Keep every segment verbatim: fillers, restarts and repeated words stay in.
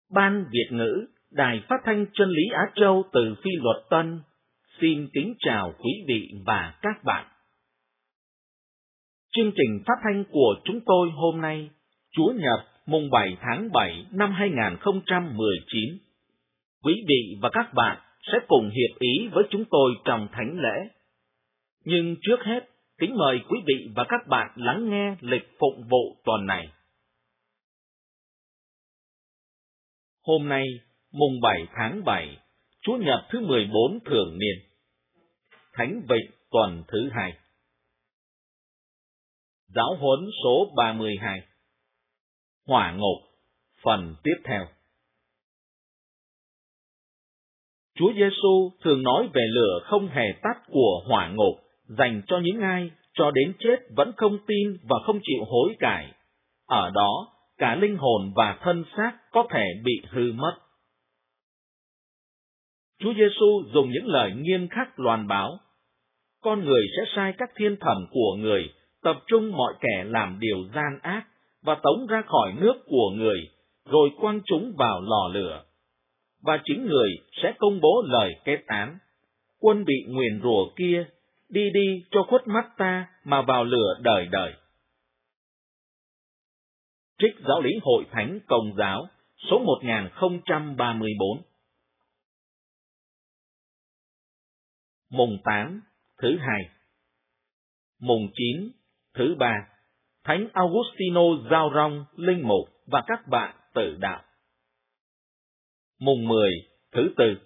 Ban Việt ngữ, Đài Phát thanh Chân lý Á Châu từ Phi Luật Tân, xin kính chào quý vị và các bạn. Chương trình phát thanh của chúng tôi hôm nay, Chúa Nhật, mùng bảy tháng bảy năm hai nghìn không trăm mười chín. Quý vị và các bạn sẽ cùng hiệp ý với chúng tôi trong thánh lễ. Nhưng trước hết, kính mời quý vị và các bạn lắng nghe lịch phụng vụ tuần này. Hôm nay, mùng bảy tháng bảy, Chúa Nhật thứ mười bốn thường niên. Thánh Vịnh tuần thứ hai. Giáo huấn số ba mươi hai. Hỏa ngục, phần tiếp theo. Chúa Giêsu thường nói về lửa không hề tắt của hỏa ngục dành cho những ai cho đến chết vẫn không tin và không chịu hối cải. Ở đó, cả linh hồn và thân xác có thể bị hư mất. Chúa Giêsu dùng những lời nghiêm khắc loan báo: con người sẽ sai các thiên thần của người, tập trung mọi kẻ làm điều gian ác và tống ra khỏi nước của người, rồi quăng chúng vào lò lửa. Và chính người sẽ công bố lời kết án: quân bị nguyền rủa kia, đi đi cho khuất mắt ta mà vào lửa đời đời. Trích Giáo lý Hội Thánh Công giáo, số một nghìn không trăm ba mươi bốn. Mùng tám, thứ hai. Mùng chín, thứ ba. Thánh Augustino Giao Rong, linh mục và các bạn tử đạo. Mùng mười, thứ tư.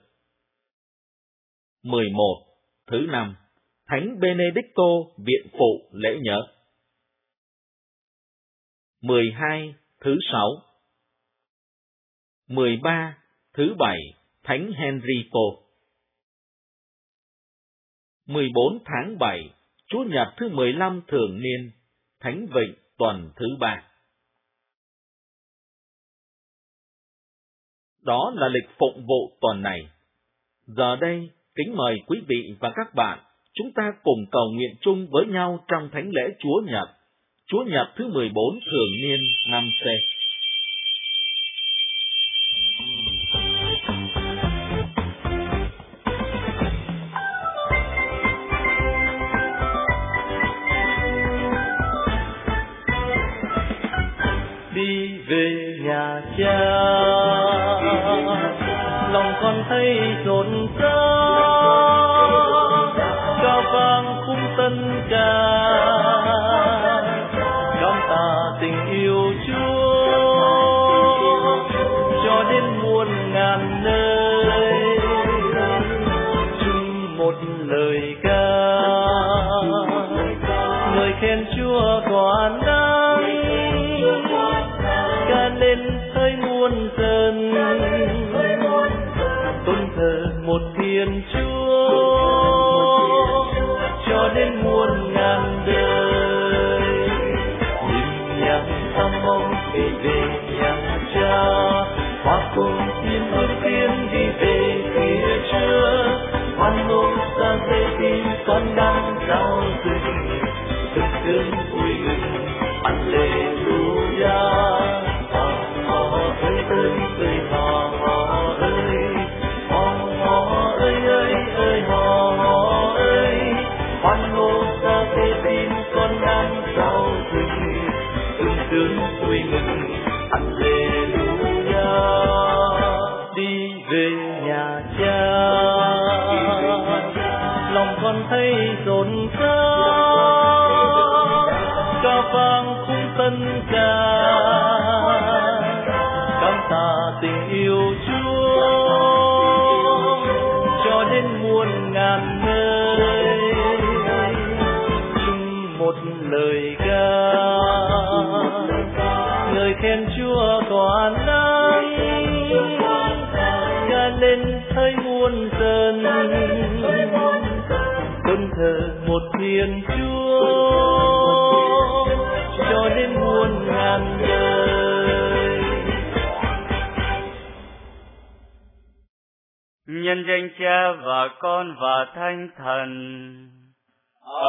mười một, thứ năm. Thánh Benedicto viện phụ lễ nhớ. mười hai, thứ sáu. mười ba, thứ bảy. Thánh Henrico. mười bốn tháng bảy, Chúa Nhật thứ mười lăm thường niên, Thánh Vịnh tuần thứ ba. Đó là lịch phụng vụ tuần này. Giờ đây, kính mời quý vị và các bạn, chúng ta cùng cầu nguyện chung với nhau trong Thánh lễ Chúa Nhật, Chúa Nhật thứ mười bốn thường niên năm C. Đi về nhà cha, lòng con thấy rộn rã, ca vang khung tân ca, cảm tạ tình yêu Chúa cho đến muôn ngàn nơi, chung một lời ca, người khen Chúa toàn năng, ca lên hơi muôn dân, tôn thờ một Thiên Chúa cho đến muôn ngàn đời. Nhìn nhạc ta mong đi về nhà cha, hoa cùng thiên bước tiên đi về phía Chúa, hoan hô ra dây tim con đang giao rừng, thực cơn vui mừng Alleluia. Đi về nhà cha, lòng con thấy rộn rã, ca vang khung tân ca, cảm tạ tình yêu Chúa cho đến muôn ngàn nơi, chung một lời ca, người khen Chúa toàn năng, ca lên thấy muôn dân, tôn thờ một Thiên Chúa cho đến muôn ngàn đời. Nhân danh Cha và Con và Thánh Thần.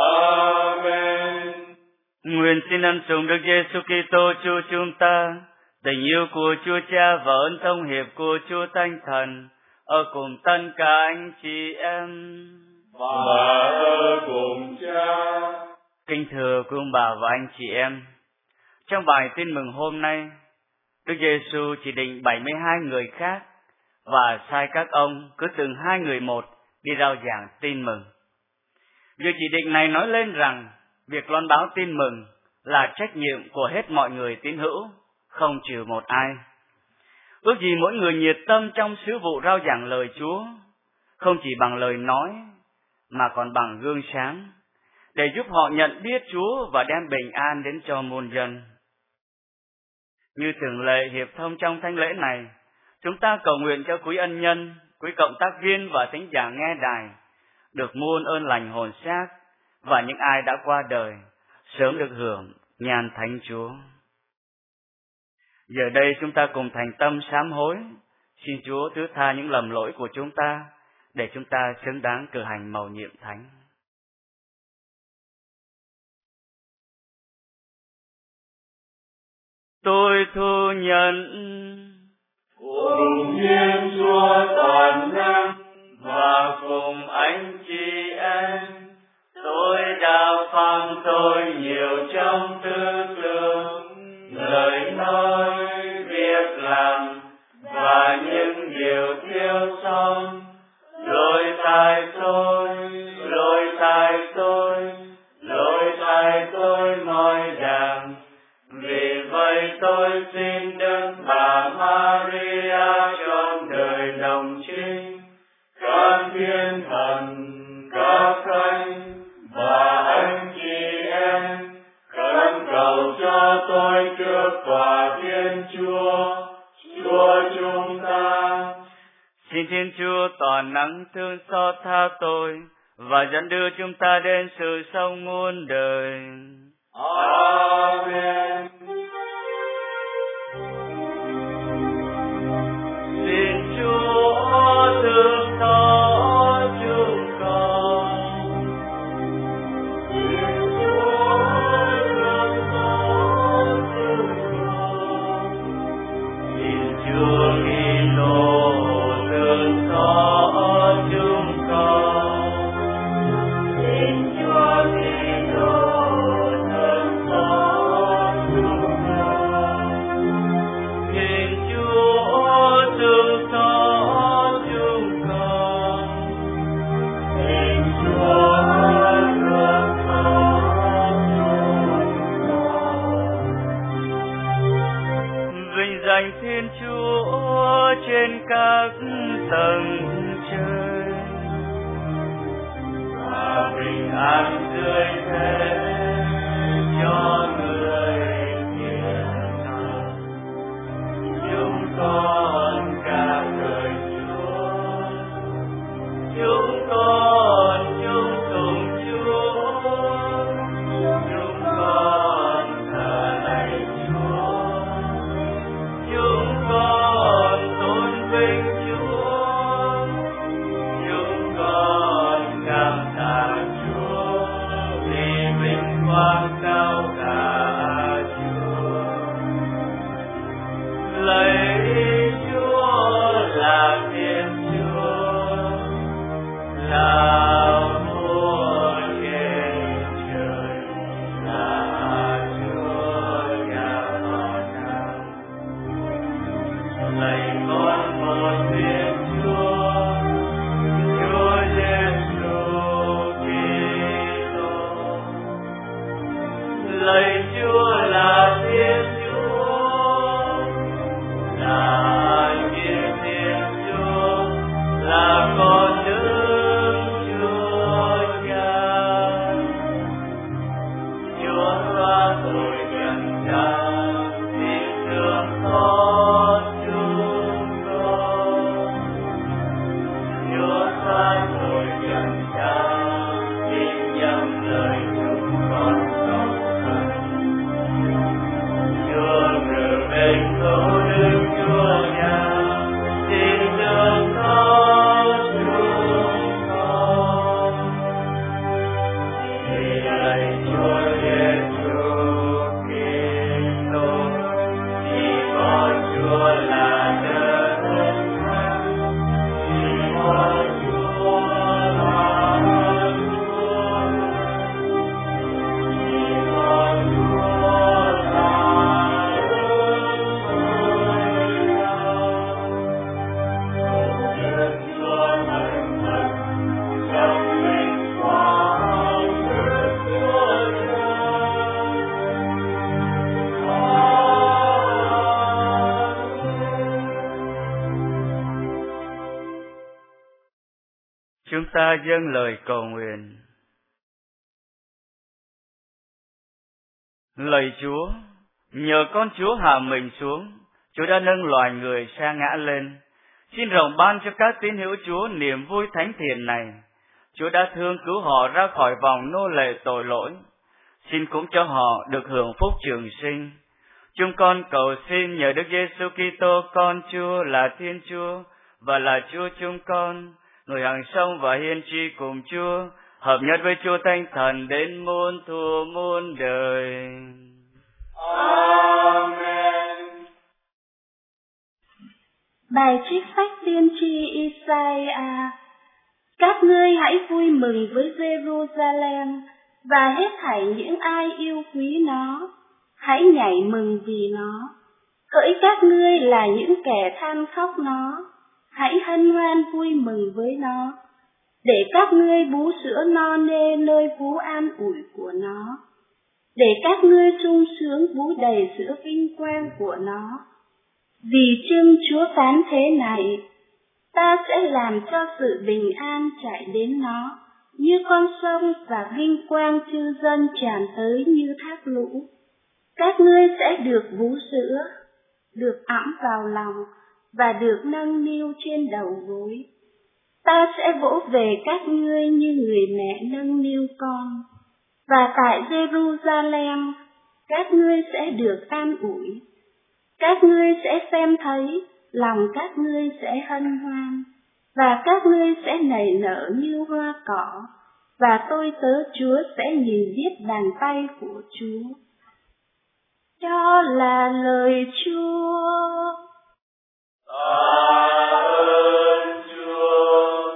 Amen. Nguyện xin ân sủng Đức Giêsu Kitô Chúa chúng ta Tình yêu của Chúa Cha và ơn thông hiệp của Chúa Thánh Thần ở cùng tất cả anh chị em và ở cùng Cha. Kính thưa quý ông bà và anh chị em, trong bài tin mừng hôm nay, Đức Giêsu chỉ định bảy mươi hai người khác và sai các ông cứ từng hai người một đi rao giảng tin mừng. Việc chỉ định này nói lên rằng việc loan báo tin mừng là trách nhiệm của hết mọi người tín hữu, không trừ một ai. Ước gì mỗi người nhiệt tâm trong sứ vụ rao giảng lời Chúa, không chỉ bằng lời nói mà còn bằng gương sáng, để giúp họ nhận biết Chúa và đem bình an đến cho muôn dân. Như thường lệ hiệp thông trong thánh lễ này, chúng ta cầu nguyện cho quý ân nhân, quý cộng tác viên và thính giả nghe đài được muôn ơn lành hồn xác, và những ai đã qua đời sớm được hưởng nhan thánh Chúa. Giờ đây chúng ta cùng thành tâm sám hối, xin Chúa thứ tha những lầm lỗi của chúng ta, để chúng ta xứng đáng cử hành mầu nhiệm thánh. Tôi thu nhận cùng Thiên Chúa toàn năng và cùng anh chị em, tôi đã phạm tội nhiều trong tư tưởng, lời nói, việc làm và những điều thiếu sót. Lỗi tại tôi, lỗi tại tôi, lỗi tại tôi mọi đàng. Vì vậy tôi xin Đức Bà Maria trong đời đồng trinh, các thiên thần, các thánh và anh chị em khẩn cầu cho tôi trước tòa Thiên Chúa, Chúa chúng ta. Xin Thiên Chúa toàn năng thương xót tha tôi và dẫn đưa chúng ta đến sự sống muôn đời. Amen. Xin Chúa thương xót chúng con. Xin Chúa thương xót chúng con. Xin Chúa Kitô thương xót chúng con. Xin Chúa Kitô thương xót chúng con. Xin Chúa thương xót chúng con. Xin Chúa thương xót chúng con. Vinh danh Thiên Chúa trên các tầng trời, và bình an dưới thế cho người thiện thần. Chúng con ca ngợi Chúa, chúng con chung tụng Chúa, chúng con thờ lạy Chúa, chúng con tôn vinh Chúa, chúng con cảm tạ Chúa, Chúng ta dâng lời cầu nguyện. Lạy Chúa, nhờ con Chúa hạ mình xuống, Chúa đã nâng loài người sa ngã lên. Xin rộng ban cho các tín hữu Chúa niềm vui thánh thiện này. Chúa đã thương cứu họ ra khỏi vòng nô lệ tội lỗi. Xin cũng cho họ được hưởng phúc trường sinh. Chúng con cầu xin nhờ Đức Giêsu Kitô con Chúa là Thiên Chúa và là Chúa chúng con, người hằng sống và hiên tri cùng Chúa, hợp nhất với Chúa Thánh Thần đến muôn thuở muôn đời. Amen. Bài trích sách tiên tri Isaiah. Các ngươi hãy vui mừng với Jerusalem và hết thảy những ai yêu quý nó, hãy nhảy mừng vì nó. Hỡi các ngươi là những kẻ than khóc nó, hãy hân hoan vui mừng với nó, để các ngươi bú sữa no nê nơi vú an ủi của nó, để các ngươi sung sướng bú đầy sữa vinh quang của nó. Vì chưng Chúa phán thế này: ta sẽ làm cho sự bình an chạy đến nó, như con sông, và vinh quang chư dân tràn tới như thác lũ. Các ngươi sẽ được vú sữa, được ẵm vào lòng, và được nâng niu trên đầu gối. Ta sẽ vỗ về các ngươi như người mẹ nâng niu con, và tại Jerusalem các ngươi sẽ được an ủi. Các ngươi sẽ xem thấy, lòng các ngươi sẽ hân hoan, và các ngươi sẽ nảy nở như hoa cỏ, và tôi tớ Chúa sẽ nhìn biết bàn tay của Chúa. Đó là lời Chúa. Tạ ơn Chúa.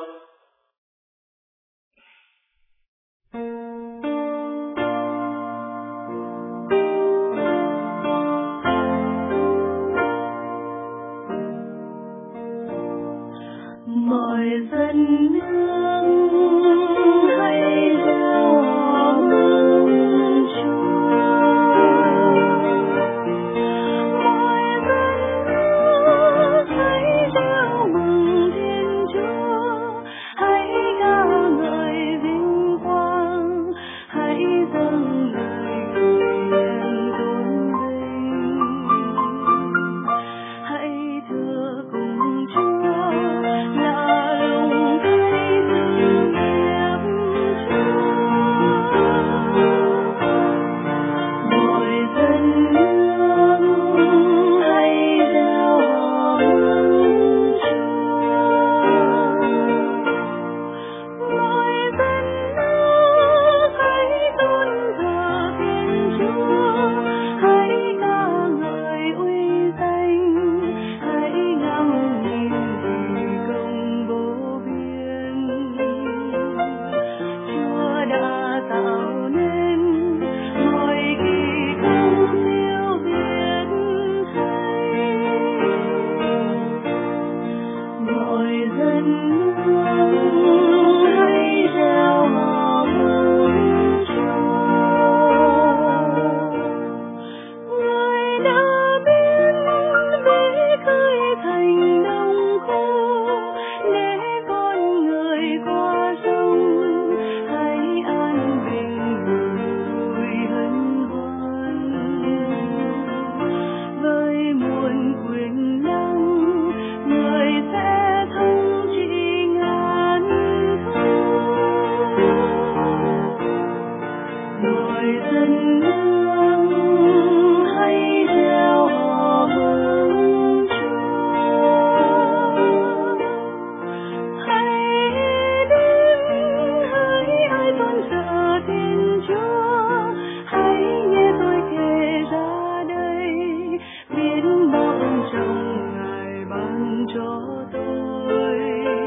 Mọi dân nước hãy reo hò mừng Chúa. Mọi dân nước hãy reo mừng Thiên Chúa. Hãy ca ngợi vinh quang, hãy dâng lời nguyện tôn vinh. Hãy thưa cùng Chúa là lòng thấy thương yêu Chúa. Mọi dân nước hãy reo hò mừng Chúa. Mọi dân nước hãy tôn thờ Thiên Chúa. Hãy ca ngợi uy danh, hãy ngắm nhìn kỳ công vô biên. Chúa đã tạo nên mọi kỳ công siêu việt hay. Mọi dân nước hãy reo hò mừng Chúa. Người đã biến vế khơi thành đồng khô, để con người qua sông, hãy an bình vui hân hoan. Với muôn quyền năng, người sẽ thống trị ngàn thu. Mọi dân nước hãy reo hò mừng Chúa. Hãy đến, hãy ai tôn sợ Thiên Chúa. Hãy nghe tôi kể ra đây, biết bao ơn trọng Ngài ban cho tôi.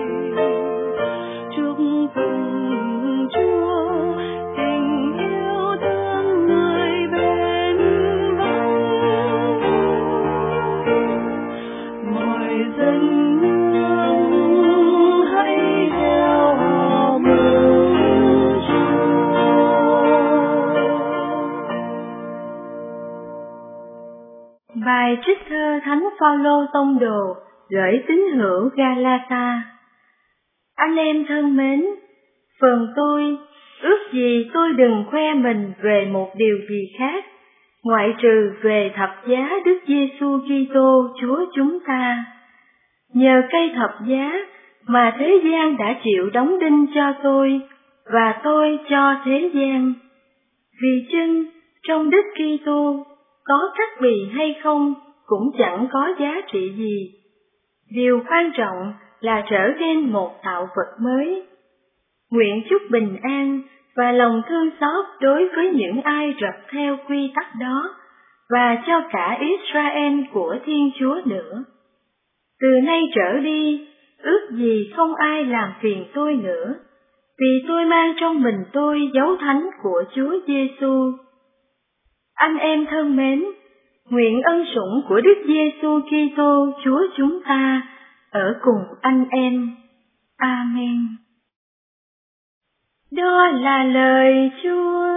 Chúc mừng Chúa, tình yêu thương người bền vững. Mọi dân nước hãy reo hò mừng Chúa. Bài trích thơ Thánh Phaolô tông đồ gửi tín hữu Galata. Anh em thân mến, phần tôi, ước gì tôi đừng khoe mình về một điều gì khác, ngoại trừ về thập giá Đức Giêsu Kitô Chúa chúng ta. Nhờ cây thập giá mà thế gian đã chịu đóng đinh cho tôi, và tôi cho thế gian. Vì chưng trong Đức Kitô có cắt bì hay không cũng chẳng có giá trị gì. Điều quan trọng là trở nên một tạo vật mới. Nguyện chúc bình an và lòng thương xót đối với những ai rập theo quy tắc đó, và cho cả Israel của Thiên Chúa nữa. Từ nay trở đi, ước gì không ai làm phiền tôi nữa, vì tôi mang trong mình tôi dấu thánh của Chúa Giêsu. Anh em thân mến, nguyện ân sủng của Đức Giêsu Kitô Chúa chúng ta ở cùng anh em. Amen. Đó là lời Chúa.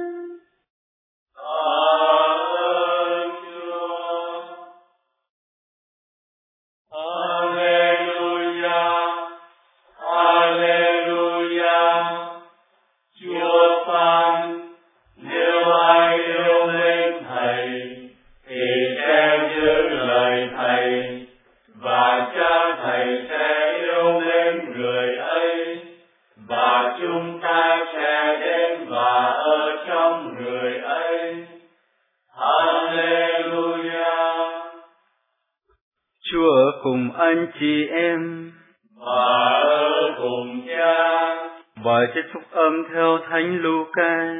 Chúa ở cùng anh chị em và ở cùng Cha. Bài trích phúc âm theo Thánh Luca.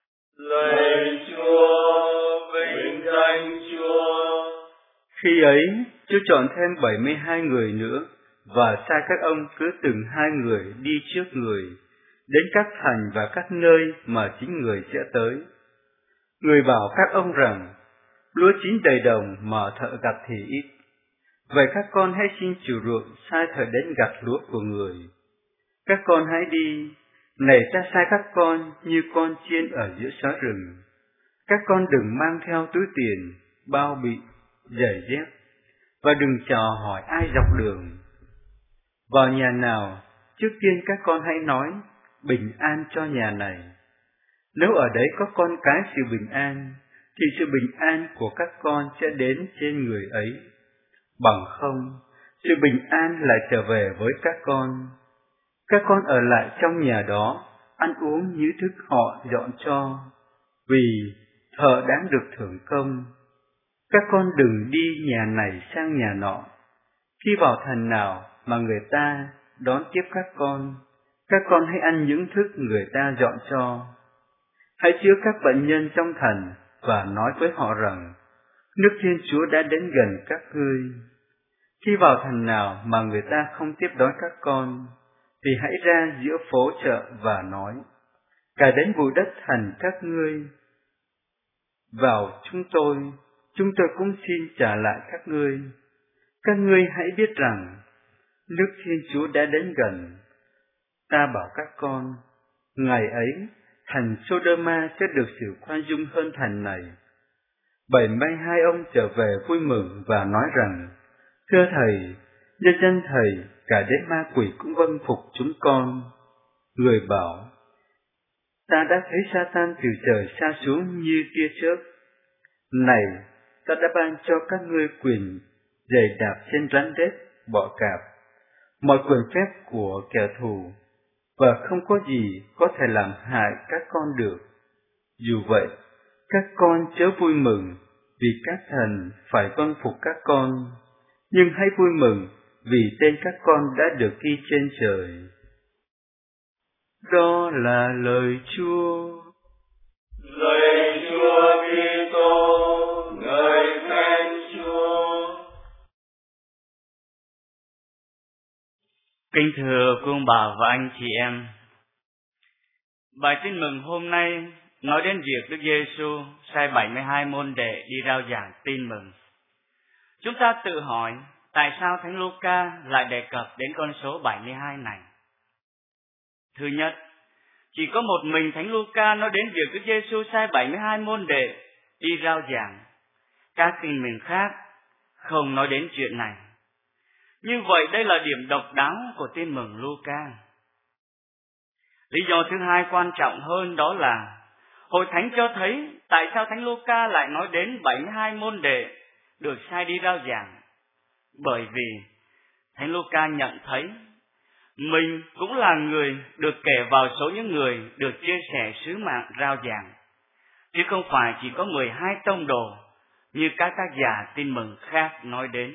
Lạy Chúa, vinh danh Chúa. Khi ấy, Chúa chọn thêm bảy mươi hai người nữa và sai các ông cứ từng hai người đi trước người đến các thành và các nơi mà chính người sẽ tới. Người bảo các ông rằng, lúa chín đầy đồng mà thợ gặt thì ít. Vậy các con hãy xin chủ ruộng sai thợ đến gặt lúa của người. Các con hãy đi, này ta sai các con như con chiên ở giữa xó rừng. Các con đừng mang theo túi tiền, bao bị, giày dép, và đừng chào hỏi ai dọc đường. Vào nhà nào, trước tiên các con hãy nói, bình an cho nhà này. Nếu ở đấy có con cái sự bình an, thì sự bình an của các con sẽ đến trên người ấy. Bằng không, sự bình an lại trở về với các con. Các con ở lại trong nhà đó, ăn uống những thức họ dọn cho, vì thợ đáng được thưởng công. Các con đừng đi nhà này sang nhà nọ. Khi vào thành nào mà người ta đón tiếp các con, các con hãy ăn những thức người ta dọn cho. Hãy chữa các bệnh nhân trong thành và nói với họ rằng, nước Thiên Chúa đã đến gần các ngươi. Khi vào thành nào mà người ta không tiếp đón các con, thì hãy ra giữa phố chợ và nói, cả đến bụi đất thành các ngươi vào chúng tôi, chúng tôi cũng xin trả lại các ngươi. Các ngươi hãy biết rằng, nước Thiên Chúa đã đến gần. Ta bảo các con, ngày ấy, thành Sodoma sẽ được sự khoan dung hơn thành này. Bảy mươi hai ông trở về vui mừng và nói rằng, thưa Thầy, nhân dân Thầy, cả đến ma quỷ cũng vâng phục chúng con. Người bảo, ta đã thấy Sa-tan từ trời sa xuống như tia chớp. Này, ta đã ban cho các ngươi quyền giày đạp trên rắn rết, bọ cạp, mọi quyền phép của kẻ thù, và không có gì có thể làm hại các con được. Dù vậy, các con chớ vui mừng vì các thần phải vâng phục các con, nhưng hãy vui mừng vì tên các con đã được ghi trên trời. Đó là lời Chúa. Lạy Chúa Kitô, ngợi khen Chúa. Kính thưa quý ông bà và anh chị em, bài tin mừng hôm nay nói đến việc Đức Giêsu sai bảy mươi hai môn đệ đi rao giảng tin mừng. Chúng ta tự hỏi, tại sao Thánh Luca lại đề cập đến con số bảy mươi hai này? Thứ nhất, chỉ có một mình Thánh Luca nói đến việc Đức Giêsu sai bảy mươi hai môn đệ đi rao giảng. Các tin mừng khác không nói đến chuyện này. Như vậy đây là điểm độc đáo của tin mừng Luca. Lý do thứ hai quan trọng hơn đó là Hội Thánh cho thấy tại sao Thánh Luca lại nói đến bảy mươi hai môn đệ được sai đi rao giảng. Bởi vì Thánh Luca nhận thấy mình cũng là người được kể vào số những người được chia sẻ sứ mạng rao giảng, chứ không phải chỉ có mười hai tông đồ như các tác giả tin mừng khác nói đến.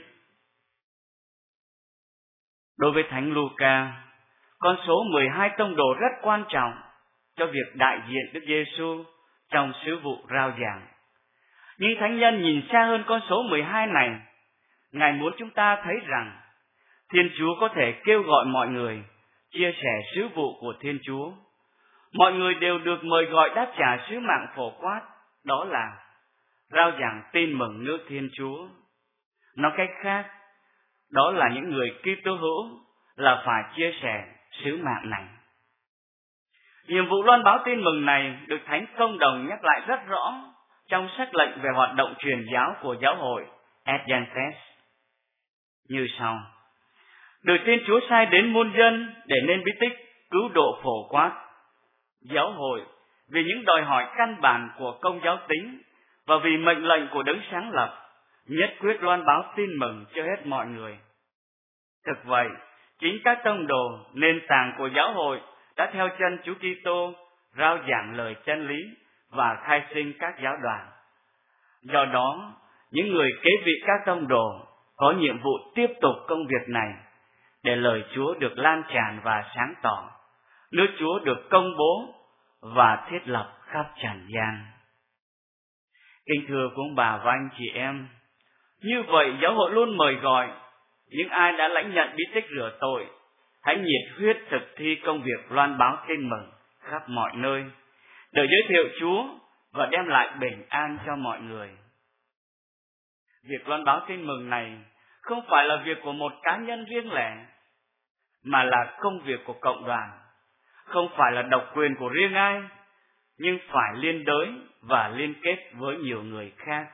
Đối với Thánh Luca, con số mười hai tông đồ rất quan trọng cho việc đại diện Đức Giêsu trong sứ vụ rao giảng. Nhưng Thánh Nhân nhìn xa hơn con số mười hai này. Ngài muốn chúng ta thấy rằng Thiên Chúa có thể kêu gọi mọi người chia sẻ sứ vụ của Thiên Chúa. Mọi người đều được mời gọi đáp trả sứ mạng phổ quát, đó là rao giảng tin mừng nước Thiên Chúa. Nói cách khác, đó là những người Kitô hữu là phải chia sẻ sứ mạng này. Nhiệm vụ loan báo tin mừng này được Thánh Công Đồng nhắc lại rất rõ trong sắc lệnh về hoạt động truyền giáo của giáo hội Adventist như sau: được Thiên Chúa sai đến muôn dân để nên bí tích cứu độ phổ quát. Giáo hội vì những đòi hỏi căn bản của công giáo tính và vì mệnh lệnh của Đấng sáng lập, nhất quyết loan báo tin mừng cho hết mọi người. Thực vậy, chính các tông đồ, nền tảng của giáo hội đã theo chân Chúa Kitô rao giảng lời chân lý và khai sinh các giáo đoàn. Do đó, những người kế vị các tông đồ có nhiệm vụ tiếp tục công việc này để lời Chúa được lan tràn và sáng tỏ, nước Chúa được công bố và thiết lập khắp trần gian. Kính thưa quý ông bà và anh chị em, như vậy giáo hội luôn mời gọi những ai đã lãnh nhận bí tích rửa tội hãy nhiệt huyết thực thi công việc loan báo tin mừng khắp mọi nơi để giới thiệu Chúa và đem lại bình an cho mọi người. Việc loan báo tin mừng này không phải là việc của một cá nhân riêng lẻ, mà là công việc của cộng đoàn, không phải là độc quyền của riêng ai, nhưng phải liên đới và liên kết với nhiều người khác.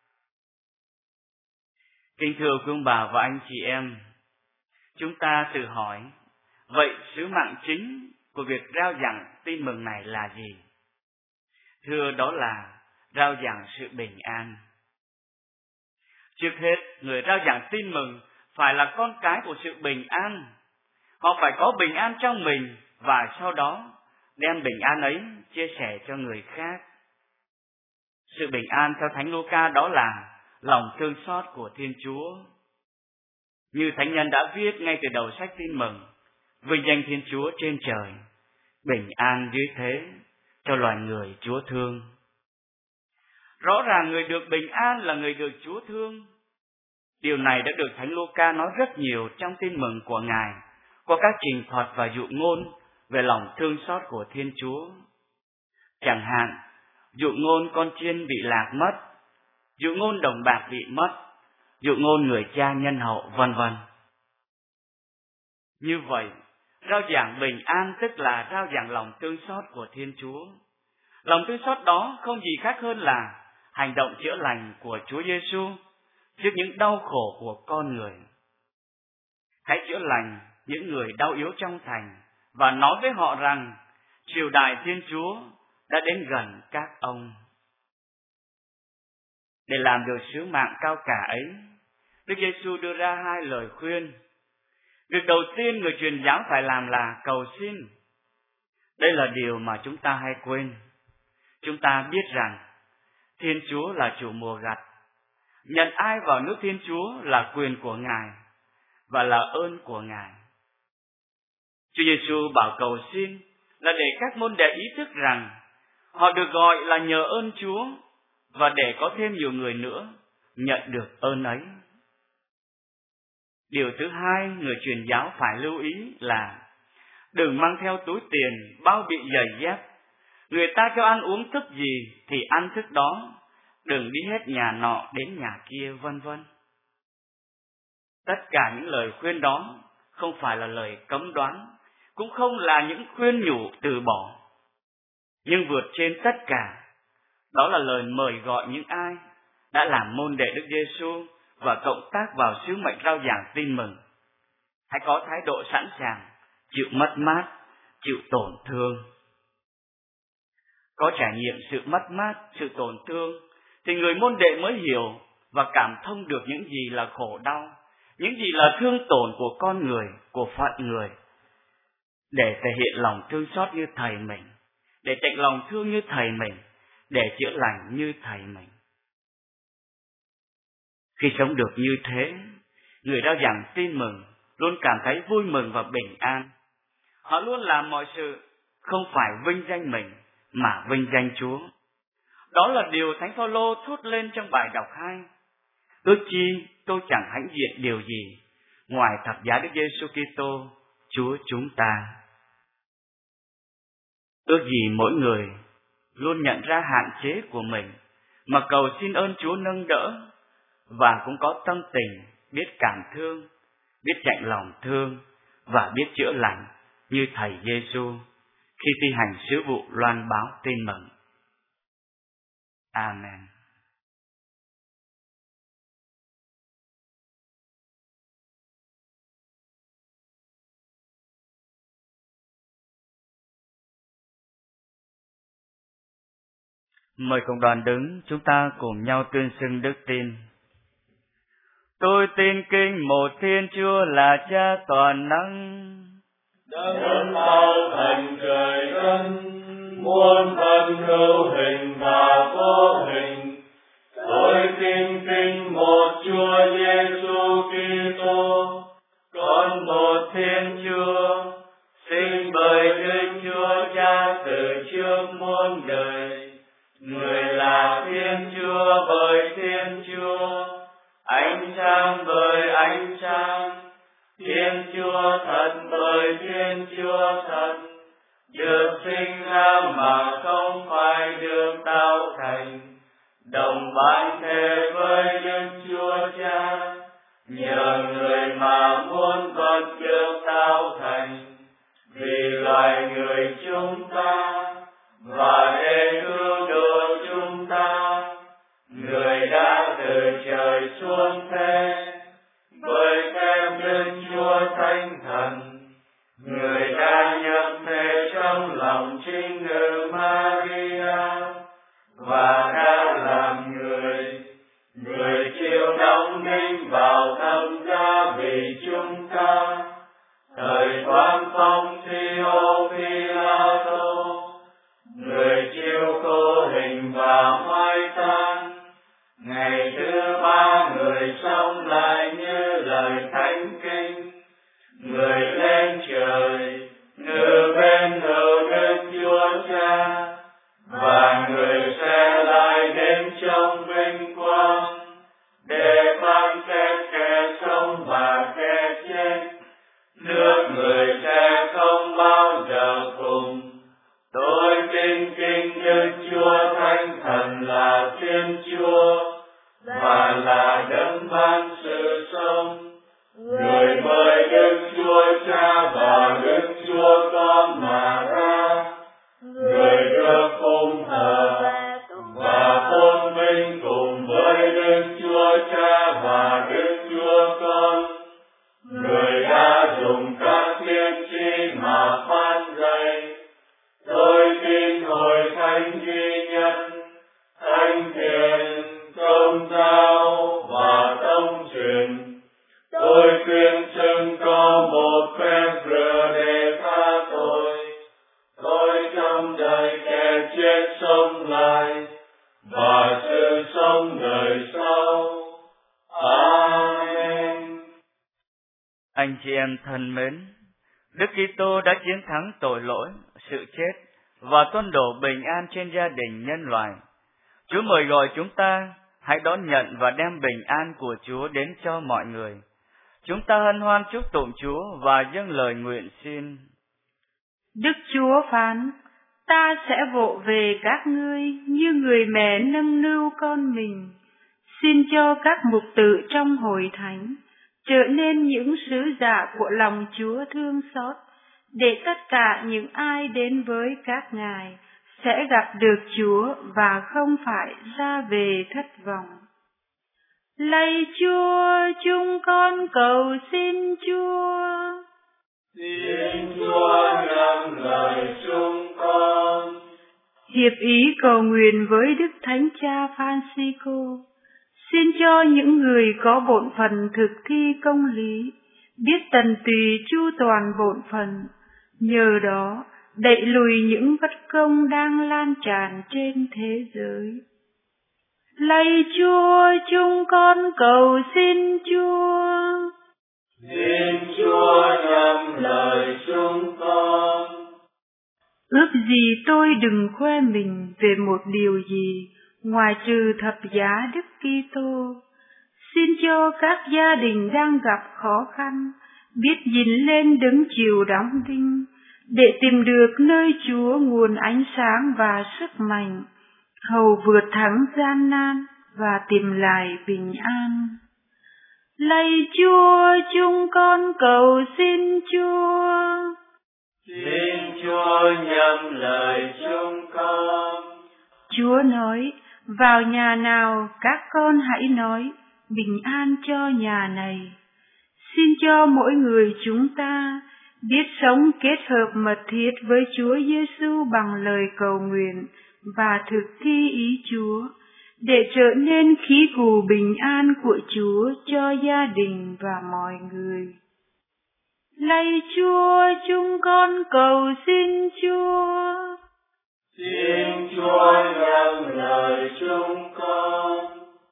Kính thưa quý ông bà và anh chị em, chúng ta tự hỏi, vậy sứ mạng chính của việc rao giảng tin mừng này là gì? Thưa, đó là rao giảng sự bình an. Trước hết, người rao giảng tin mừng phải là con cái của sự bình an. Họ phải có bình an trong mình và sau đó đem bình an ấy chia sẻ cho người khác. Sự bình an theo Thánh Luca đó là lòng thương xót của Thiên Chúa. Như Thánh Nhân đã viết ngay từ đầu sách tin mừng, vinh danh Thiên Chúa trên trời, bình an dưới thế cho loài người Chúa thương. Rõ ràng người được bình an là người được Chúa thương. Điều này đã được Thánh Luca nói rất nhiều trong tin mừng của Ngài, qua các trình thuật và dụ ngôn về lòng thương xót của Thiên Chúa. Chẳng hạn, dụ ngôn con chiên bị lạc mất, dụ ngôn đồng bạc bị mất, dụ ngôn người cha nhân hậu, vân vân. Như vậy, rao giảng bình an tức là rao giảng lòng thương xót của Thiên Chúa. Lòng thương xót đó không gì khác hơn là hành động chữa lành của Chúa Giêsu trước những đau khổ của con người. Hãy chữa lành những người đau yếu trong thành và nói với họ rằng triều đại Thiên Chúa đã đến gần các ông. Để làm được sứ mạng cao cả ấy, Đức Giêsu đưa ra hai lời khuyên. Việc đầu tiên người truyền giáo phải làm là cầu xin. Đây là điều mà chúng ta hay quên. Chúng ta biết rằng Thiên Chúa là chủ mùa gặt. Nhận ai vào nước Thiên Chúa là quyền của Ngài và là ơn của Ngài. Chúa Giêsu bảo cầu xin là để các môn đệ ý thức rằng họ được gọi là nhờ ơn Chúa và để có thêm nhiều người nữa nhận được ơn ấy. Điều thứ hai người truyền giáo phải lưu ý là đừng mang theo túi tiền, bao bị giày dép. Người ta cho ăn uống thức gì thì ăn thức đó, đừng đi hết nhà nọ đến nhà kia, vân vân. Tất cả những lời khuyên đó không phải là lời cấm đoán, cũng không là những khuyên nhủ từ bỏ. Nhưng vượt trên tất cả, đó là lời mời gọi những ai đã làm môn đệ Đức Giêsu và cộng tác vào sứ mệnh rao giảng tin mừng hãy có thái độ sẵn sàng chịu mất mát, chịu tổn thương. Có trải nghiệm sự mất mát, sự tổn thương, thì người môn đệ mới hiểu và cảm thông được những gì là khổ đau, những gì là thương tổn của con người, của phận người, để thể hiện lòng thương xót như Thầy mình, để trạch lòng thương như Thầy mình, để chữa lành như Thầy mình. Khi sống được như thế, người rao giảng tin mừng luôn cảm thấy vui mừng và bình an. Họ luôn làm mọi sự không phải vinh danh mình mà vinh danh Chúa. Đó là điều Thánh Phaolô thốt lên trong bài đọc hai. Ước chi tôi chẳng hãnh diện điều gì ngoài thập giá Đức Giêsu Kitô, Chúa chúng ta. Ước gì mỗi người luôn nhận ra hạn chế của mình mà cầu xin ơn Chúa nâng đỡ, và cũng có tâm tình biết cảm thương, biết chạnh lòng thương và biết chữa lành như Thầy Giêsu khi thi hành sứ vụ loan báo tin mừng. Amen. Mời cộng đoàn đứng, chúng ta cùng nhau tuyên xưng đức tin. Tôi tin kinh một Thiên Chúa là Cha toàn năng, đấng bao thành trời đất, muôn thân hữu hình và vô hình. Tôi tin kinh một Chúa Giêsu Kitô, con một Thiên Chúa, sinh bởi Đức Chúa Cha từ trước muôn đời. Người là Thiên Chúa bởi Thiên Chúa, ánh sáng bởi ánh sáng, Thiên Chúa thật bởi Thiên Chúa thật, được sinh ra mà không phải được tạo thành, đồng bản thể với Đức Chúa Cha, nhờ người mà muôn vật được tạo thành, vì loài người chúng ta và để cứu độ chúng ta, người đã từ trời xuống thế, bởi phép Đức Chúa Thánh Thần, người đã nhập thể trong lòng trinh nữ Maria và đã làm người, người chịu đóng đinh vào thập giá vì chúng ta, thời quan phong Thi-ô Phi-la-tô, người chịu khổ hình và mai táng, ngày thứ ba người sống lại như lời Thánh Kinh, người lên trời ngự bên hữu Đức Chúa Cha, và người sẽ lại đến trong vinh quang để phán xét kẻ sống và kẻ chết. Nước người sẽ không bao giờ cùng. Tôi tin kinh Đức Chúa Thánh Thần là Thiên Chúa và là đấng ban sự sống, người bởi Đức Chúa Cha và Đức Chúa Con mà ra, người được phụng thờ và tôn vinh cùng với Đức Chúa Cha và Đức Chúa Con, người đã dùng các tiên tri mà phán dạy. Tôi tin hội thánh duy nhất, thánh thiện, công giáo và tông truyền. Tôi tuyên xưng có một phép rửa để tha tội. Tôi trong đời kẻ chết sống lại và sự sống đời sau. Amen. Anh chị em thân mến, Đức Kitô đã chiến thắng tội lỗi, sự chết và tuôn đổ bình an trên gia đình nhân loại. Chúa mời gọi chúng ta hãy đón nhận và đem bình an của Chúa đến cho mọi người. Chúng ta hân hoan chúc tụng Chúa và dâng lời nguyện xin. Đức Chúa phán, ta sẽ vỗ về các ngươi như người mẹ nâng niu con mình. Xin cho các mục tử trong hội thánh trở nên những sứ giả của lòng Chúa thương xót, để tất cả những ai đến với các ngài sẽ gặp được Chúa và không phải ra về thất vọng. Lạy Chúa, chúng con cầu xin Chúa. hiệp ý cầu nguyện với Đức Thánh Cha Francisco, xin cho những người có bổn phận thực thi công lý, biết tận tụy chu toàn bổn phận, nhờ đó đẩy lùi những bất công đang lan tràn trên thế giới. Lạy Chúa, chúng con cầu xin Chúa. Xin Chúa nhắm lời chúng con. Ước gì tôi đừng khoe mình về một điều gì ngoài trừ thập giá Đức Kitô. Xin cho các gia đình đang gặp khó khăn biết nhìn lên đấng chịu đóng đinh, để tìm được nơi Chúa nguồn ánh sáng và sức mạnh, hầu vượt thắng gian nan và tìm lại bình an. Lạy Chúa, chúng con cầu xin Chúa. Xin Chúa nhắm lời chúng con. Chúa nói, vào nhà nào các con hãy nói, bình an cho nhà này. Xin cho mỗi người chúng ta biết sống kết hợp mật thiết với Chúa Giêsu bằng lời cầu nguyện và thực thi ý Chúa, để trở nên khí cụ bình an của Chúa cho gia đình và mọi người. Lạy Chúa, chúng con cầu xin Chúa. Xin Chúa nhắm lời chúng con.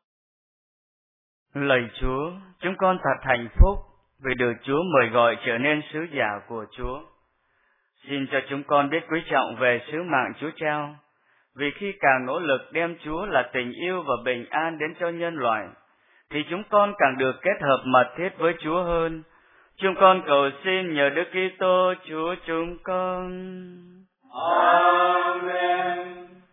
Lạy Chúa, chúng con thật hạnh phúc vì được Chúa mời gọi trở nên sứ giả của Chúa. Xin cho chúng con biết quý trọng về sứ mạng Chúa trao, vì khi càng nỗ lực đem Chúa là tình yêu và bình an đến cho nhân loại, thì chúng con càng được kết hợp mật thiết với Chúa hơn. Chúng con cầu xin nhờ Đức Kitô Chúa chúng con. Amen.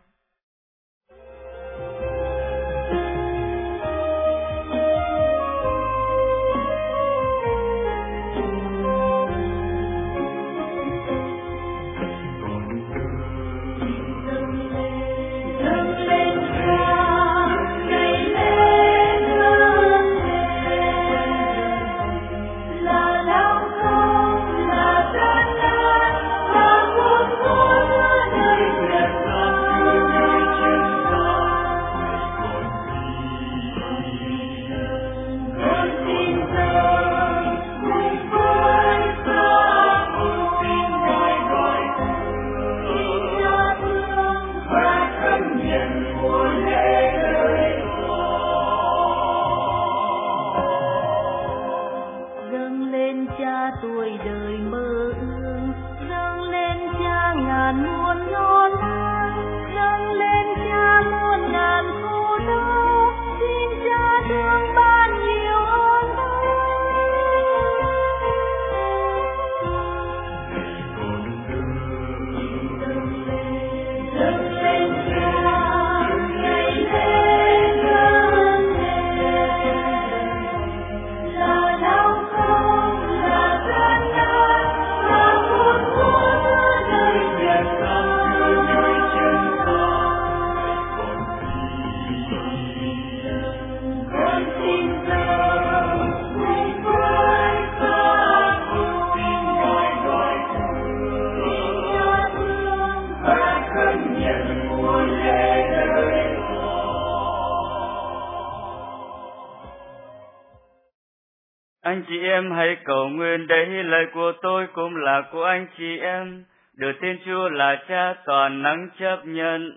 Anh chị em hãy cầu nguyện để lời của tôi cũng là của anh chị em, được Thiên Chúa là Cha toàn năng chấp nhận.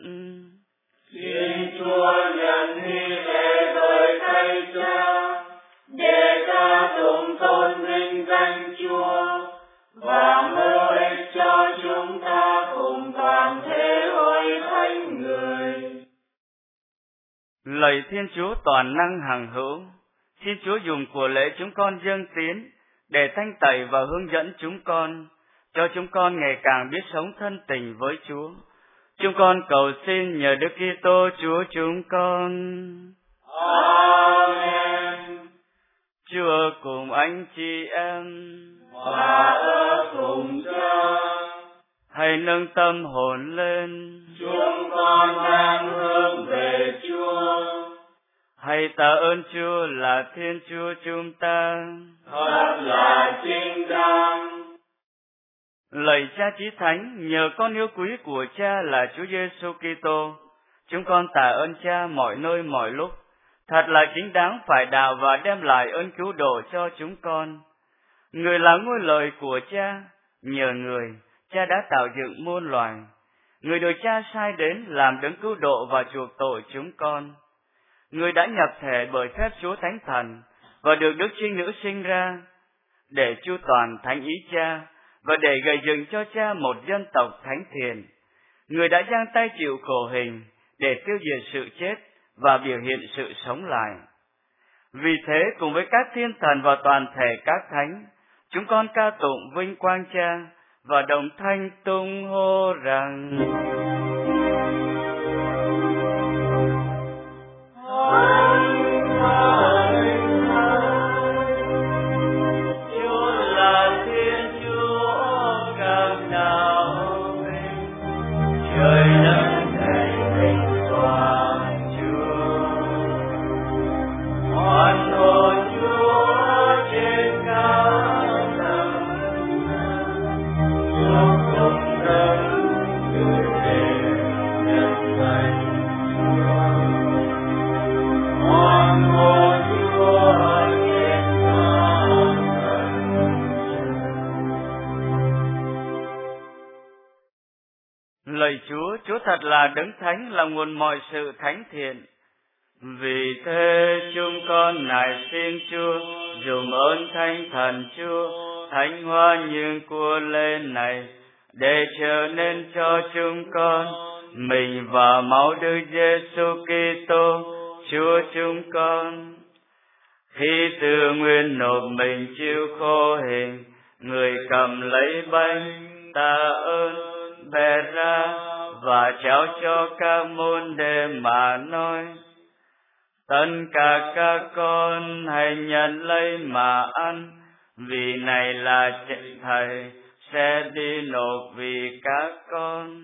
Xin Chúa nhận hy lễ bởi Thầy Cha, để ca tụng tôn vinh danh Chúa và mưu ích cho chúng ta cùng toàn thể hội thánh người. Lạy Thiên Chúa toàn năng hằng hữu, xin Chúa dùng của lễ chúng con dâng tiến để thanh tẩy và hướng dẫn chúng con, cho chúng con ngày càng biết sống thân tình với Chúa. Chúng con cầu xin nhờ Đức Kitô Chúa chúng con. Amen. Chúa cùng anh chị em và ở cùng Cha. Hãy nâng tâm hồn lên. Chúng con đang hướng về Chúa. Hãy tạ ơn Chúa là Thiên Chúa chúng ta. Thật là chính đáng. Lạy Cha Chí Thánh, nhờ con yêu quý của Cha là Chúa Giêsu Kitô, chúng con tạ ơn Cha mọi nơi mọi lúc, thật là chính đáng phải đạo và đem lại ơn cứu độ cho chúng con. Người là ngôi lời của Cha, nhờ người, Cha đã tạo dựng muôn loài. Người được Cha sai đến làm đấng cứu độ và chuộc tội chúng con. Người đã nhập thể bởi phép Chúa Thánh Thần và được Đức Trinh Nữ sinh ra để chu toàn thánh ý Cha và để gây dựng cho Cha một dân tộc thánh thiện. Người đã giang tay chịu khổ hình để tiêu diệt sự chết và biểu hiện sự sống lại. Vì thế, cùng với các thiên thần và toàn thể các thánh, chúng con ca tụng vinh quang Cha và đồng thanh tung hô rằng: Lạy Chúa, Chúa thật là đấng thánh, là nguồn mọi sự thánh thiện. Vì thế chúng con nài xin Chúa dùng ơn Thánh Thần Chúa thánh hóa những của lễ này để trở nên cho chúng con mình và máu Đức Giêsu Kitô Chúa chúng con. Khi tự nguyện nộp mình chịu khổ hình, người cầm lấy bánh tạ ơn bẻ ra và trao cho các môn đệ mà nói: tất cả các con hãy nhận lấy mà ăn, vì này là chính Thầy sẽ đi nộp vì các con.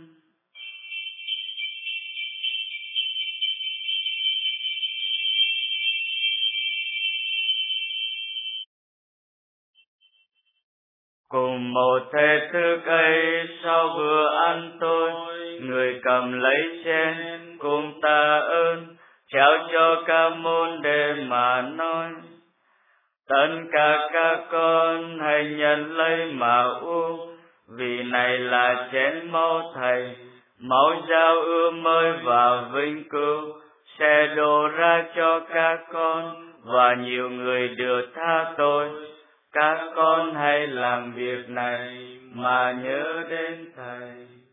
Cùng một thể thức ấy, sau bữa ăn tối, người cầm lấy chén cùng tạ ơn, trao cho các môn đệ mà nói: tất cả các con hãy nhận lấy mà uống, vì này là chén máu Thầy, máu giao ước mới và vinh cửu, sẽ đổ ra cho các con và nhiều người được tha tội. Các con hãy làm việc này mà nhớ đến Thầy.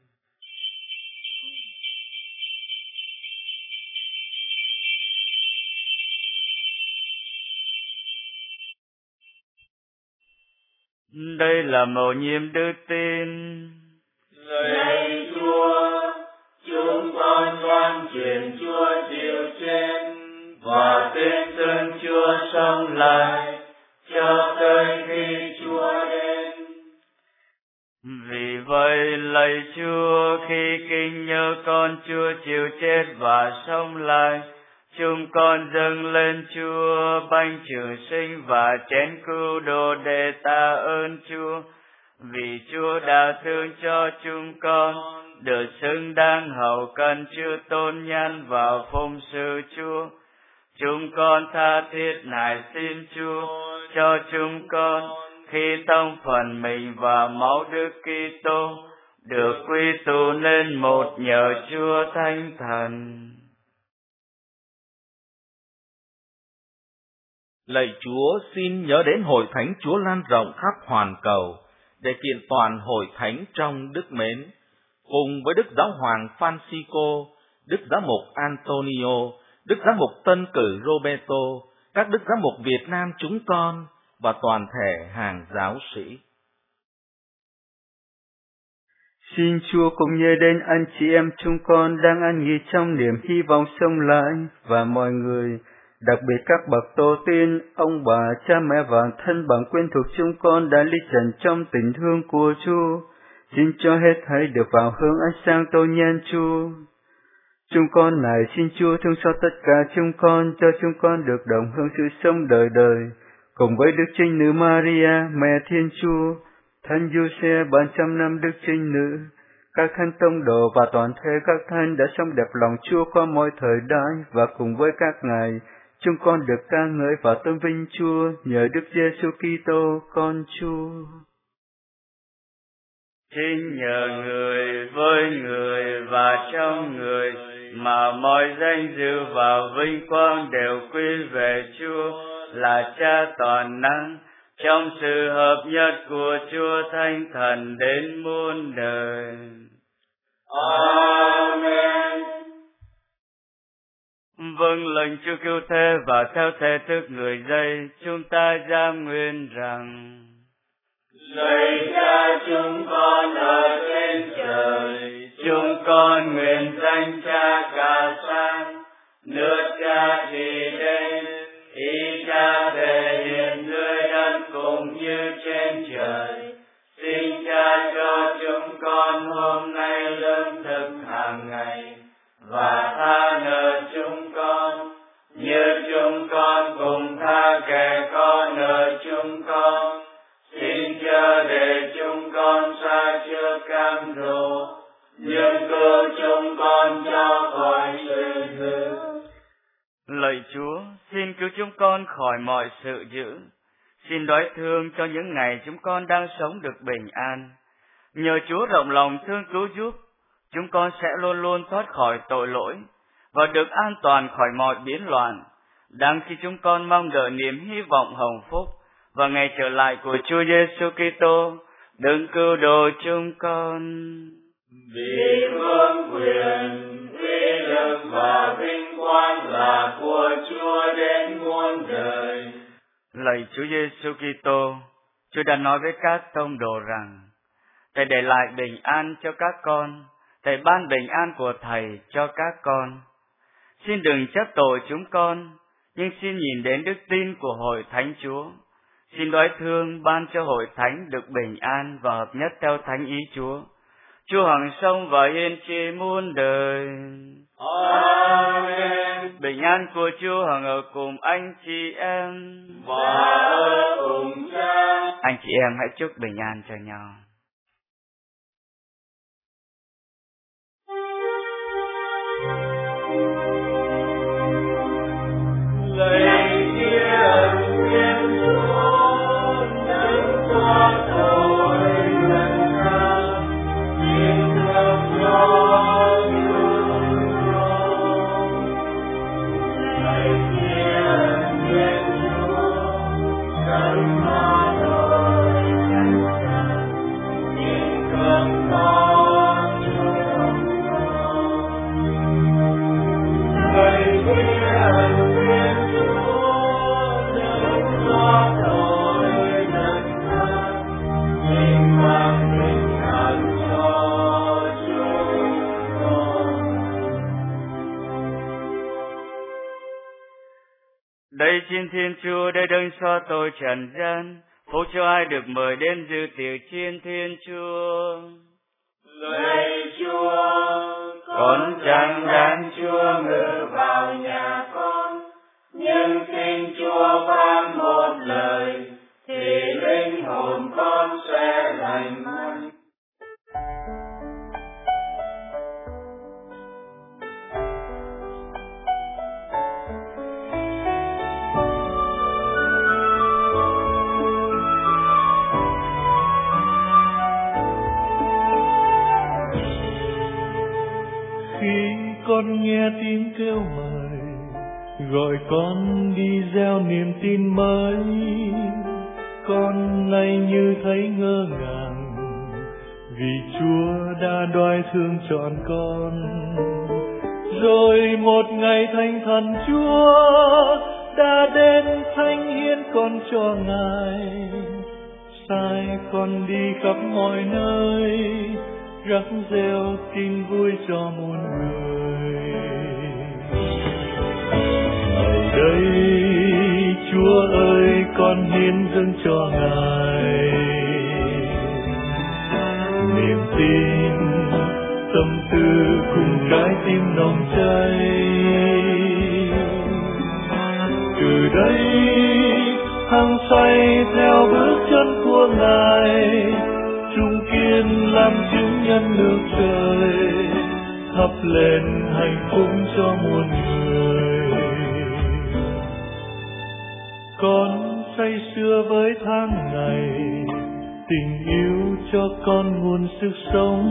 Đây là mầu nhiệm đức tin. Lạy Chúa, chúng con loan truyền Chúa diệu trên và tin tưởng Chúa sống lại cho tới khi Chúa đến. Vì vậy, lạy Chúa, khi kinh nhớ con Chúa chịu chết và sống lại, chúng con dâng lên Chúa bánh trường sinh và chén cứu độ để tạ ơn Chúa, vì Chúa đã thương cho chúng con được xứng đáng hầu cận Chúa tôn nhân và phụng sự Chúa. Chúng con tha thiết nài xin Chúa cho chúng con khi tông phần mình và máu Đức Kitô được quy tụ nên một nhờ Chúa Thánh Thần. Lạy Chúa, xin nhớ đến hội thánh Chúa lan rộng khắp hoàn cầu để kiện toàn hội thánh trong đức mến, cùng với Đức Giáo hoàng Francisco, Đức Giám mục Antonio, Đức Giám mục Tân cử Roberto, các Đức Giám mục Việt Nam chúng con và toàn thể hàng giáo sĩ. Xin Chúa cũng nhớ đến anh chị em chúng con đang an nghỉ trong niềm hy vọng sống lại, và mọi người, đặc biệt các bậc tổ tiên, ông bà, cha mẹ và thân bằng quyến thuộc chúng con đã ly trần trong tình thương của Chúa. Xin cho hết thảy được vào hương ánh sáng tôn nhân Chúa. Chúng con này xin Chúa thương xót tất cả chúng con, cho chúng con được đồng hưởng sự sống đời đời, cùng với Đức Trinh Nữ Maria, Mẹ Thiên Chúa, Thánh Giuse ban trăm năm Đức Trinh Nữ, các thánh tông đồ và toàn thể các thánh đã sống đẹp lòng Chúa qua mọi thời đại, và cùng với các ngài, chúng con được ca ngợi và tôn vinh Chúa nhờ Đức Giêsu Kitô con Chúa. Chính nhờ người, với người và trong người mà mọi danh dự và vinh quang đều quy về Chúa là Cha toàn năng, trong sự hợp nhất của Chúa Thánh Thần đến muôn đời. Amen. Vâng lệnh Chúa cứu thế và theo thể thức người dạy, chúng ta giam nguyện rằng: Lạy Cha chúng con ở trên trời, chúng con nguyện danh Cha cả sang, nước Cha thì đến, ý Cha thể hiện dưới đất cũng như trên trời. Xin Cha cho chúng con hôm nay lương thực hàng ngày, và tha nợ chúng con, như chúng con cùng tha kẻ có nợ chúng con. Xin chớ để chúng con sa trước cam dỗ, nhưng cứu chúng con cho khỏi sự dữ. Lạy Chúa, xin cứu chúng con khỏi mọi sự dữ. Xin đói thương cho những ngày chúng con đang sống được bình an. Nhờ Chúa rộng lòng thương cứu giúp, chúng con sẽ luôn luôn thoát khỏi tội lỗi và được an toàn khỏi mọi biến loạn, đang khi chúng con mong đợi niềm hy vọng hồng phúc và ngày trở lại của Chúa Giêsu Kitô, đấng cứu độ chúng con. Vì vương quyền, uy lực và vinh quang là của Chúa đến muôn đời. Lạy Chúa Giêsu Kitô, Chúa đã nói với các tông đồ rằng: Thầy để lại bình an cho các con, Thầy ban bình an của Thầy cho các con. Xin đừng trách tội chúng con, nhưng xin nhìn đến đức tin của hội thánh Chúa. Xin đoái thương ban cho hội thánh được bình an và hợp nhất theo thánh ý Chúa. Chúa hằng sống và yên trị muôn đời. Amen. Bình an của Chúa hằng ở cùng anh chị em và ở cùng Cha. Anh chị em hãy chúc bình an cho nhau. Lạy Thiên Thiên Chúa, đấng xóa tội lần ra, xin thương cho chúng con. Lạy Thiên Thiên Chúa, đấng xóa tội lần ra, xin thương cho chúng con. Lạy Thiên Đây xin Thiên Chúa, đây đấng xóa tội trần gian, phúc cho ai được mời đến dự tiệc chiên Thiên Chúa. Lạy Chúa, Con chẳng đáng Chúa ngự vào nhà con, nhưng xin Chúa phán một lời, thì linh hồn con sẽ lành mạnh. Con nghe tiếng kêu mời, gọi con đi gieo niềm tin mới. Con nay như thấy ngơ ngàng, vì Chúa đã đoái thương trọn con. Rồi một ngày thánh thần Chúa đã đến thánh hiến con cho Ngài, sai con đi khắp mọi nơi, rắc reo tin vui cho muôn người. Ngày đây Chúa ơi, con hiến dâng cho Ngài niềm tin, tâm tư cùng trái tim nồng cháy. Từ đây hăng say theo bước chân của của Ngài, trung kiên làm chứng nhân nước trời, thắp lên hạnh phúc cho muôn người. Con say sưa với tháng ngày, tình yêu cho con nguồn sức sống.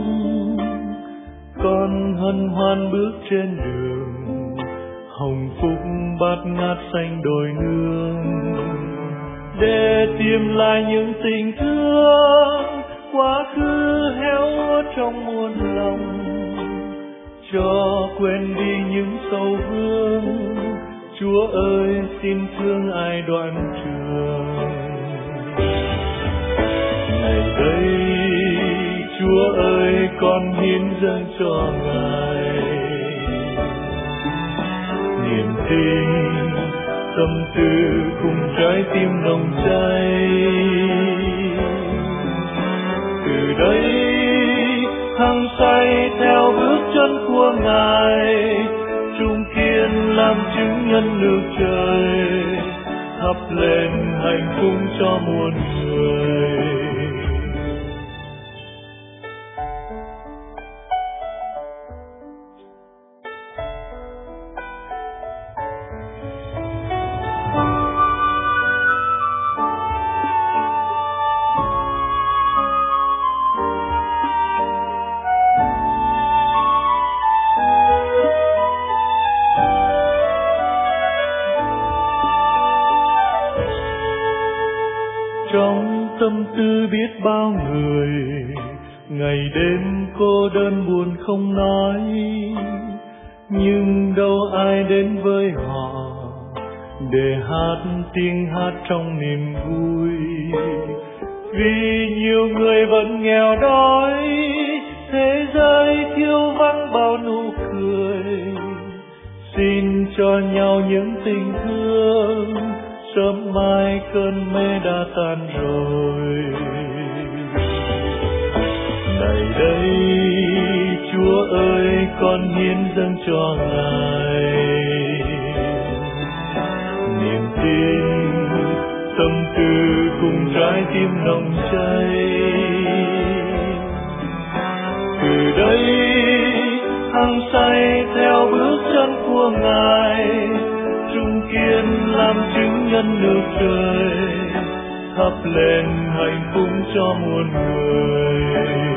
Con hân hoan bước trên đường, hồng phúc bát ngát xanh đồi nương, để tìm lại những tình thương quá khứ héo úa trong muôn lòng, cho quên đi những sầu vương. Chúa ơi, xin thương ai đoạn trường. Ngày đây Chúa ơi, con hiến dâng cho Ngài niềm tin, tâm tư cùng trái tim nồng cháy. Từ đây hăng say theo bước chân của Ngài, trung kiên làm chứng nhân nước trời, thắp lên hạnh phúc cho muôn người. Trong tâm tư biết bao người, ngày đêm cô đơn buồn không nói, nhưng đâu ai đến với họ để hát tiếng hát trong niềm vui. Vì nhiều người vẫn nghèo đói, thế giới thiếu vắng bao nụ cười. Xin cho nhau những tình thương, sớm mai cơn mê đã tan rồi. Này đây Chúa ơi, con hiến dâng cho Ngài niềm tin, tâm tư cùng trái tim nồng cháy. Từ đây hăng say theo bước chân của Ngài, trung kiên làm chứng nhân nước trời, thắp lên hạnh phúc cho muôn người.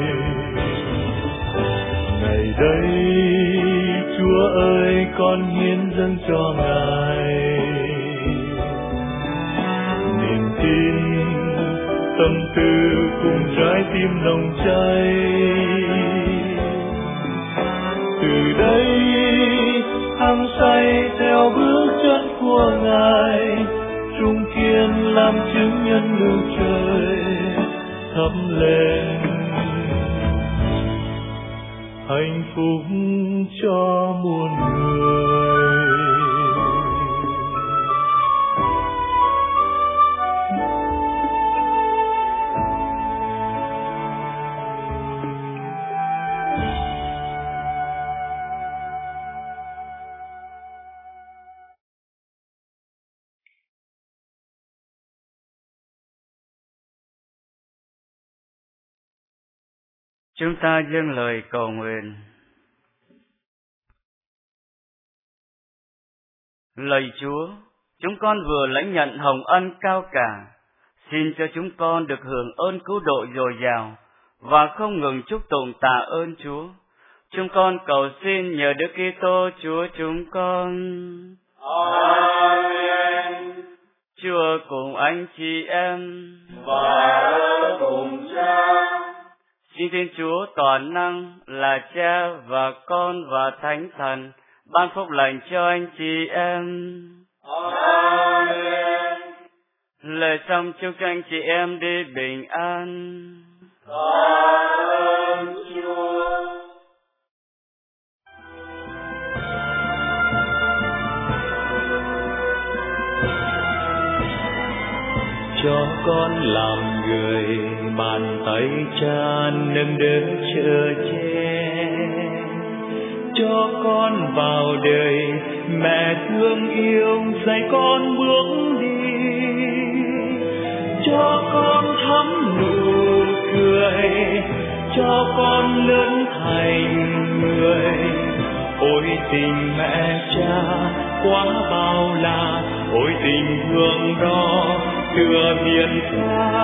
Ngày đây Chúa ơi, con hiến dâng cho Ngài niềm tin, tâm tư cùng trái tim nồng cháy. Từ đây hăng say theo bước chân của Ngài, trung kiên làm chứng nhân nước trời, thắp lên hạnh phúc cho muôn người. Chúng ta dâng lời cầu nguyện. Lạy Chúa, chúng con vừa lãnh nhận hồng ân cao cả, xin cho chúng con được hưởng ơn cứu độ dồi dào và không ngừng chúc tụng tạ ơn Chúa. Chúng con cầu xin nhờ Đức Kitô Chúa chúng con. Amen. Chúa cùng anh chị em và ở cùng Cha. Xin Thiên Chúa toàn năng là Cha và Con và Thánh Thần ban phúc lành cho anh chị em. Amen. Lời xong chúc cho anh chị em đi bình an. Cảm ơn Chúa. Cho con làm người, bàn tay Cha nâng đỡ chở che. Cho con vào đời, mẹ thương yêu dạy con bước đi. cho con thắm nụ cười, cho con lớn thành người. Ôi tình mẹ cha quá bao la, ôi tình thương đó tựa biển xa.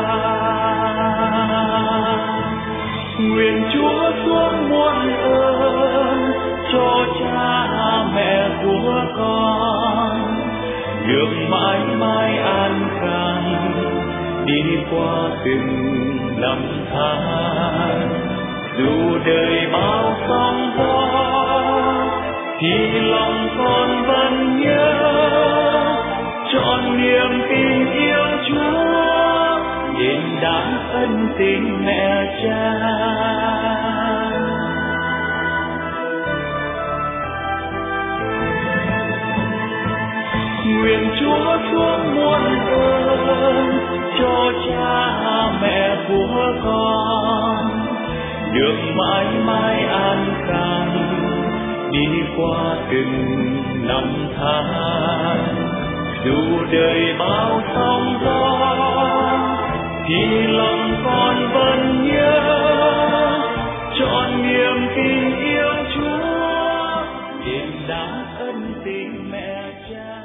Nguyện Chúa xuống muôn ơn cho cha mẹ của con, được mãi mãi an khang đi qua từng năm tháng. Dù đời bao sóng gió thì lòng con vẫn nhớ, trọn niềm tin yêu Chúa đền đáp ân tình mẹ cha. Nguyện Chúa xuống muôn ơn cho cha mẹ của con, được mãi mãi an khang đi qua từng năm tháng. Dù đời bao sóng gió thì lòng con vẫn nhớ, trọn niềm tin yêu Chúa đền đáp ân tình mẹ cha.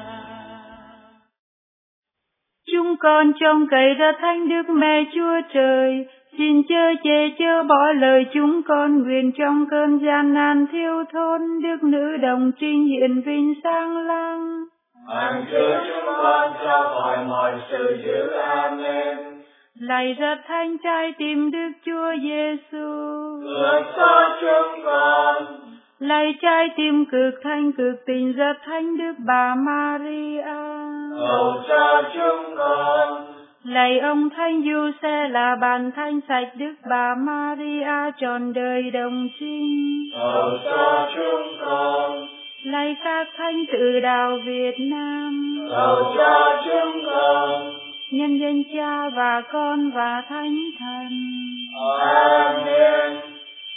Chúng con trông cậy ra Thánh Đức Mẹ Chúa Trời, xin chớ chê chớ bỏ lời chúng con. Nguyện trong cơn gian nan thiếu thốn, Đức Nữ Đồng Trinh hiện vinh sáng lăng. Hằng chứa chúng con cho khỏi mọi sự dữ. Amen. Lạy rất thánh trái tim Đức Chúa Giêsu, Phước cho chúng con. Lạy trái tim cực thanh cực tình rất thánh Đức Bà Maria, Cầu cho chúng con. Lạy ông Thánh Giuse là bàn thánh sạch Đức Bà Maria trọn đời đồng trinh, Cầu cho chúng con. Lạy các thánh tử đạo Việt Nam, Cầu cho chúng con. nhân danh Cha và Con và Thánh Thần. Amen.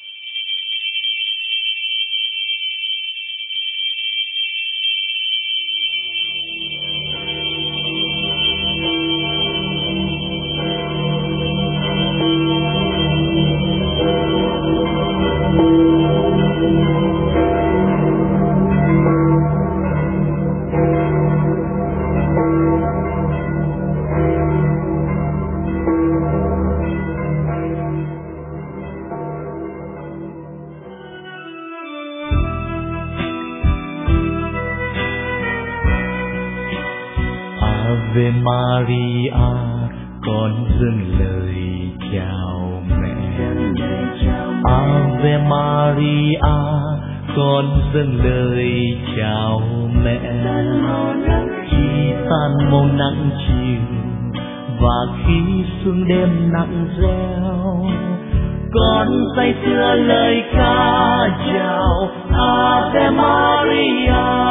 Ave Maria, con dâng lời chào mẹ. Ave Maria, con dâng lời chào mẹ. Khi tan màu nắng chiều và khi sương đêm nặng reo, con say sưa lời ca chào Ave Maria.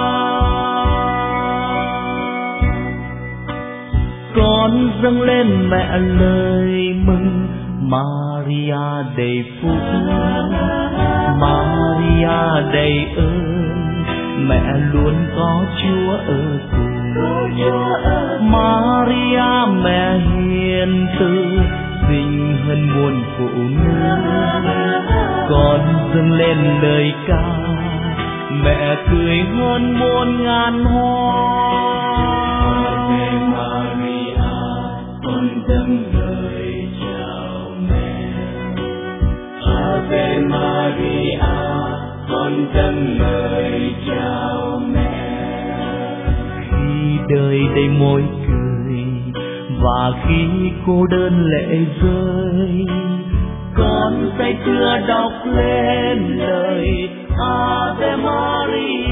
Con dâng lên mẹ lời mừng, Maria đầy phúc, Maria đầy ơn, mẹ luôn có Chúa ở cùng. Maria mẹ hiền từ, xinh hơn muôn phụ nữ. Con dâng lên lời ca, mẹ cười hơn muôn ngàn hoa. Con dâng lời chào mẹ. Ave Maria, con dâng lời chào mẹ. Khi đời đầy môi cười và khi cô đơn lệ rơi, con say sưa đọc lên lời Ave Maria.